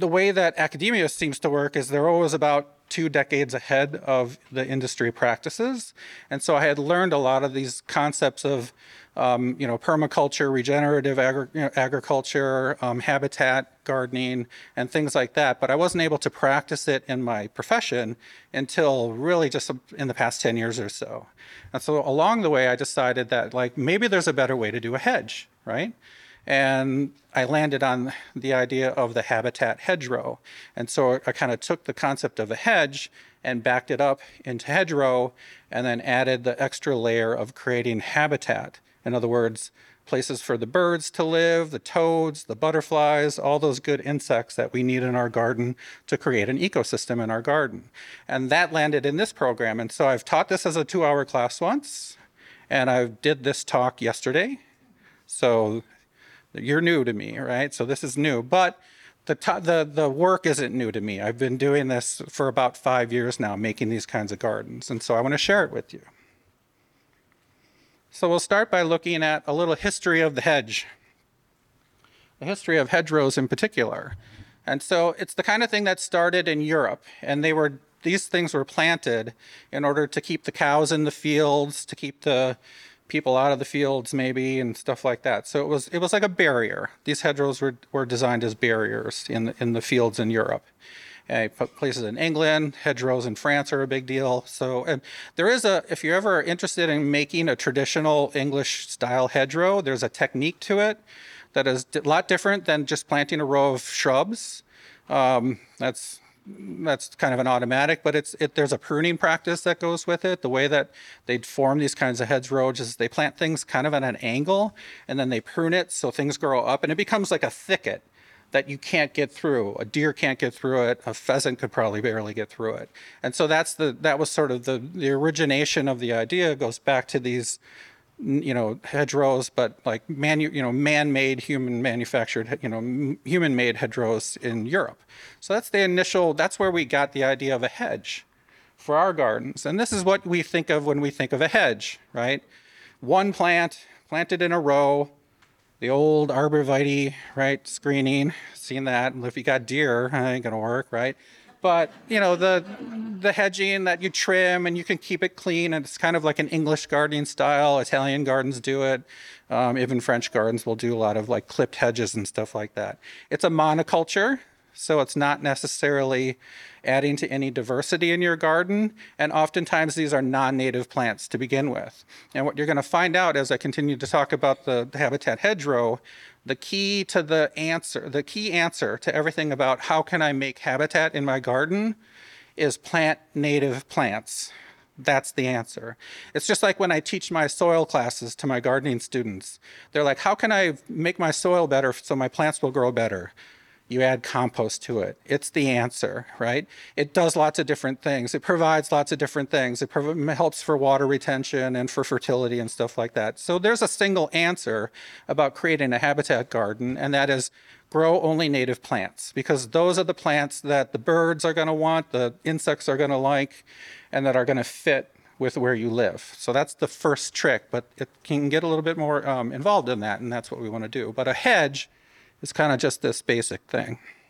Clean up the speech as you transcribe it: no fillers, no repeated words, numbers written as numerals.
the way that academia seems to work is they're always about 2 decades ahead of the industry practices. And so I had learned a lot of these concepts of, permaculture, regenerative agriculture, habitat gardening, and things like that. But I wasn't able to practice it in my profession until really just in the past 10 years or so. And so along the way, I decided that like maybe there's a better way to do a hedge, right? And I landed on the idea of the habitat hedgerow. And so I kind of took the concept of a hedge and backed it up into hedgerow and then added the extra layer of creating habitat. In other words, places for the birds to live, the toads, the butterflies, all those good insects that we need in our garden to create an ecosystem in our garden. And that landed in this program. And so I've taught this as a 2-hour class once, and I did this talk yesterday. So you're new to me, right? So this is new, but the work isn't new to me. I've been doing this for about 5 years now, making these kinds of gardens. And so I want to share it with you. So we'll start by looking at a little history of the hedge, the history of hedgerows in particular. And so it's the kind of thing that started in Europe, and these things were planted in order to keep the cows in the fields, to keep the people out of the fields maybe, and stuff like that. So it was like a barrier. These hedgerows were designed as barriers in the fields in Europe. Places in England, hedgerows in France are a big deal. So, and there is if you're ever interested in making a traditional English style hedgerow, there's a technique to it that is a lot different than just planting a row of shrubs. That's kind of an automatic, but there's a pruning practice that goes with it. The way that they form these kinds of hedgerows is they plant things kind of at an angle, and then they prune it so things grow up, and it becomes like a thicket that you can't get through. A deer can't get through it. A pheasant could probably barely get through it. And so that was sort of the origination of the idea. Goes back to these, hedgerows, but like man-made, human-manufactured, human-made hedgerows in Europe. So that's where we got the idea of a hedge for our gardens. And this is what we think of when we think of a hedge, right? One plant planted in a row. The old arborvitae, right, screening, seen that. If you got deer, it ain't gonna work, right? But, the hedging that you trim and you can keep it clean, and it's kind of like an English gardening style. Italian gardens do it. Even French gardens will do a lot of like clipped hedges and stuff like that. It's a monoculture, so it's not necessarily adding to any diversity in your garden. And oftentimes these are non-native plants to begin with. And what you're going to find out as I continue to talk about the habitat hedgerow, the key answer to everything about how can I make habitat in my garden is plant native plants. That's the answer. It's just like when I teach my soil classes to my gardening students. They're like, how can I make my soil better so my plants will grow better? You add compost to it. It's the answer, right? It does lots of different things. It provides lots of different things. It helps for water retention and for fertility and stuff like that. So there's a single answer about creating a habitat garden, and that is grow only native plants, because those are the plants that the birds are going to want, the insects are going to like, and that are going to fit with where you live. So that's the first trick, but it can get a little bit more involved in that, and that's what we want to do. But a hedge is kind of just this basic thing.